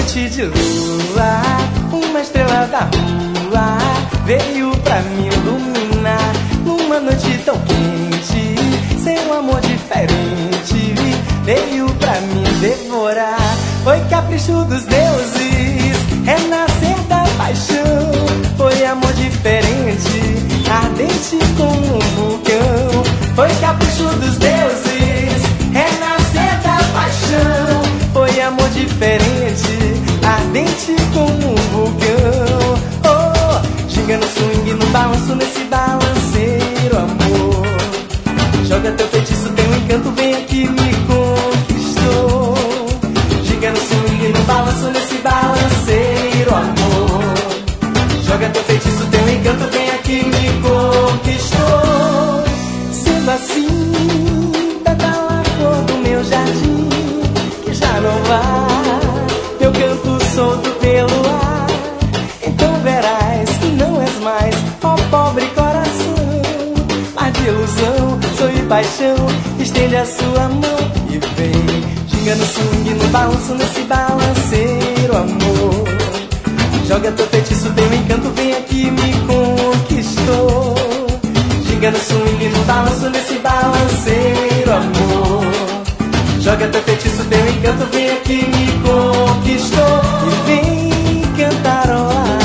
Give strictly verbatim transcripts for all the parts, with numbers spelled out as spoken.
noite de lua, uma estrela da rua veio pra me iluminar. Numa noite tão quente, seu amor diferente veio pra me devorar. Foi capricho dos deuses, renascer da paixão. Foi amor diferente, ardente como um vulcão. Foi capricho dos deuses, renascer da paixão. Foi amor diferente, ardente como um vulcão. Oh, ginga no swing, no balanço, nesse balanceiro, amor. Joga teu feitiço, teu encanto, vem aqui, me conquistou. Ginga no swing, no balanço, nesse balanceiro, amor. Joga teu feitiço, teu encanto, vem aqui, me conquistou. Sendo assim, pétala a flor do meu jardim, que já não vai, meu canto solto pelo ar. Então verás que não és mais, ó pobre coração, mar de ilusão, sonho e paixão. Estende a sua mão e vem. Ginga no swing, no balanço, nesse balanceiro, amor. Joga teu feitiço, teu encanto, vem aqui, me conquistou. Ginga no swing, no balanço, nesse balanceiro, amor. Joga teu feitiço, teu encanto, vem aqui, me conquistou. E vem cantarolar.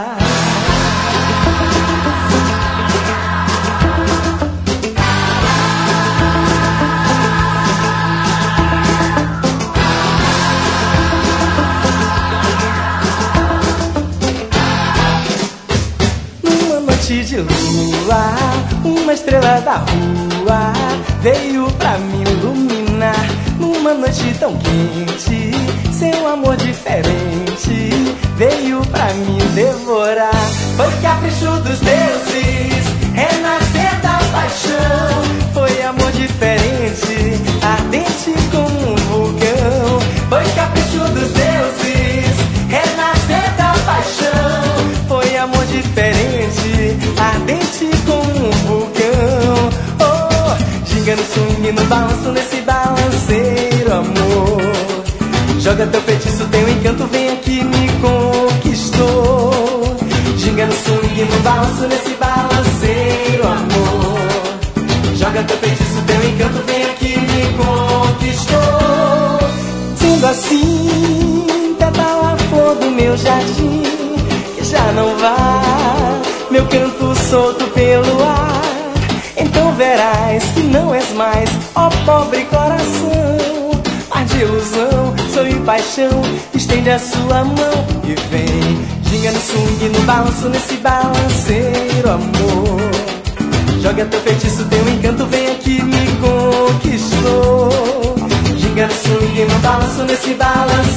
De lua, uma estrela da rua veio pra me iluminar. Numa noite tão quente, seu amor diferente veio pra me devorar. Foi capricho dos deuses, renascer da paixão. Foi amor diferente, ardente como um vulcão. Foi capricho dos deuses, renascer da paixão. Foi amor diferente, ardente como um vulcão. Oh, ginga no swing, no balanço, nesse balanceiro, amor. Joga teu feitiço, teu encanto, vem aqui, me conquistou. Ginga no swing, no balanço, nesse balanceiro, amor. Joga teu feitiço, teu encanto, vem aqui, me conquistou. Sendo assim, pétala a flor do meu jardim, já não vai, meu canto solto pelo ar. Então verás que não és mais, ó pobre coração, mar de ilusão, sonho e paixão. Estende a sua mão e vem. Ginga no swing, no balanço, nesse balanceiro, amor. Joga teu feitiço, teu encanto, vem aqui, me conquistou. Ginga no swing, no balanço, nesse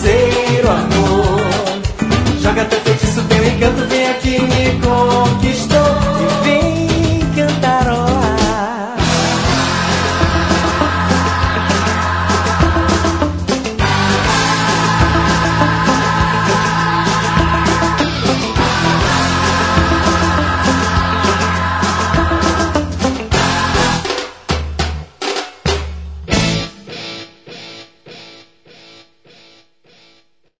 balanceiro, amor. Joga teu feitiço, teu encanto, vem aqui, me conquistou.